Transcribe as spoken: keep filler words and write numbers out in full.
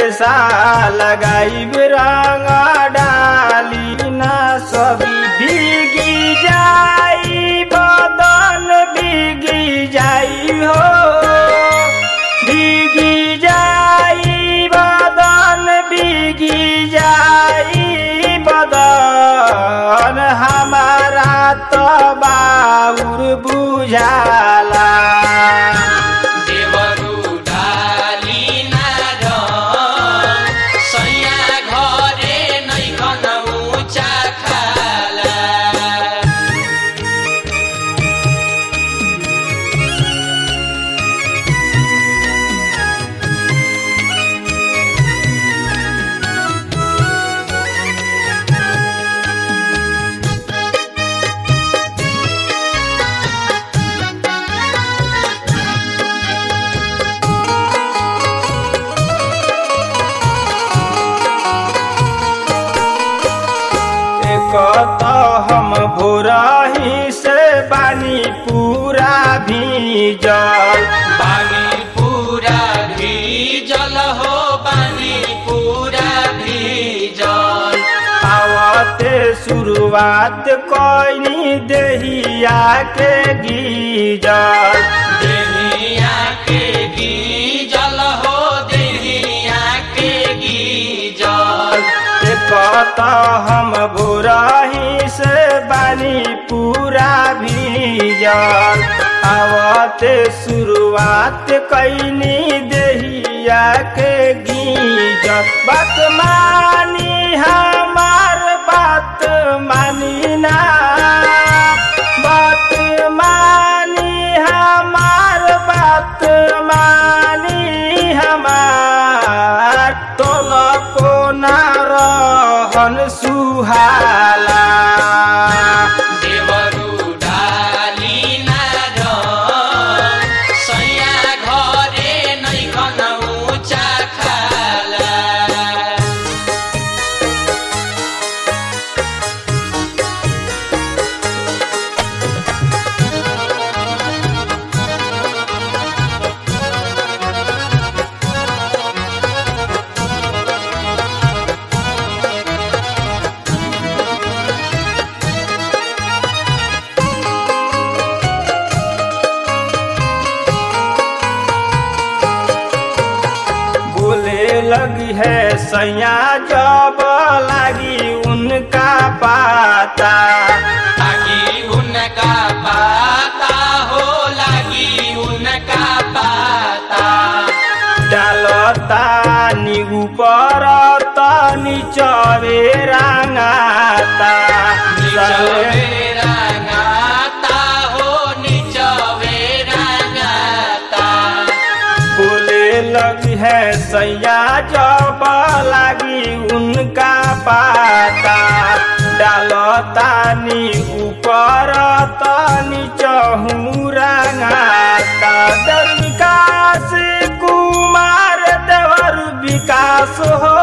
कलेसा लगाई रंग डाली ना सभी भीगी जाई बदन भीगी जाई हो भीगी जाई बदन भीगी जाई बदन हमारा तो बाउर बुझाला तो हम भोरही से बानी पूरा भीजल बानी पूरा भीजल हो बानी पूरा भीजल आवते शुरुआत कोई देहिया के गीजल देहिया के गीजल हो देहिया के गीजल कत हम भोरही से बानी पूरा भीजल आवते शुरुआत कैनी देहिया के गीजल बात मानी हमार बात मानी ना बात मानी हमार बात मानी हमार तो को ना रहन सुहाला देवरु डाली ना रन सैया घरे नैखन ऊँचा खाला लगी है सैया जब लगी उनका पाता लगी उनका पाता हो लगी उनका पाता डालता नी ऊपर तनी चवे रंगाता निचवे रंगाता हो निचवे रंगाता बोले लगी है सैया जब लगी उनका पाता डालता नी ऊपर तनी चहू रंगाता विकास कुमार देवर विकास हो